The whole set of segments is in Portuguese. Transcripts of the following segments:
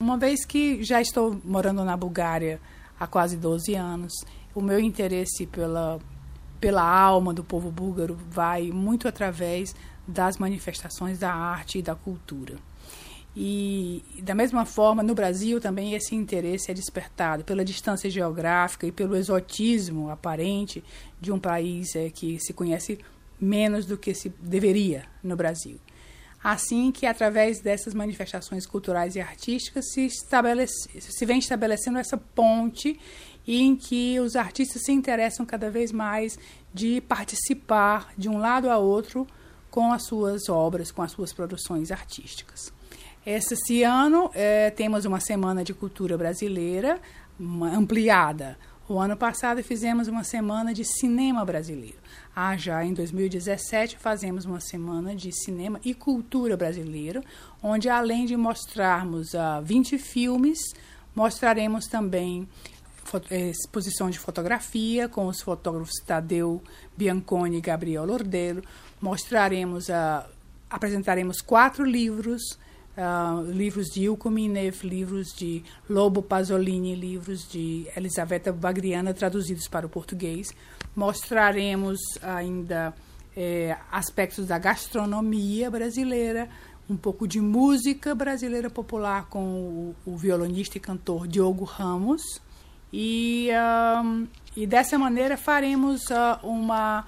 uma vez que já estou morando na Bulgária há quase 12 anos, o meu interesse pela alma do povo búlgaro vai muito através das manifestações da arte e da cultura. E, da mesma forma, no Brasil também esse interesse é despertado pela distância geográfica e pelo exotismo aparente de um país que se conhece menos do que se deveria no Brasil. Assim que, através dessas manifestações culturais e artísticas, se vem estabelecendo essa ponte em que os artistas se interessam cada vez mais de participar de um lado a outro com as suas obras, com as suas produções artísticas. Esse ano temos uma Semana de Cultura Brasileira ampliada. O ano passado fizemos uma Semana de Cinema Brasileiro. Já em 2017 fazemos uma Semana de Cinema e Cultura Brasileiro, onde além de mostrarmos 20 filmes, mostraremos também exposição de fotografia com os fotógrafos Tadeu Bianconi e Gabriel Lordello. Apresentaremos 4 livros, livros de Ilko Minev, livros de Lobo Pasolini, livros de Elisaveta Bagriana, traduzidos para o português. Mostraremos ainda aspectos da gastronomia brasileira, um pouco de música brasileira popular com o violonista e cantor Diogo Ramos. E dessa maneira faremos uma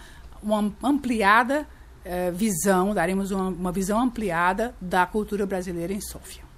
ampliada visão, daremos uma visão ampliada da cultura brasileira em Sófia.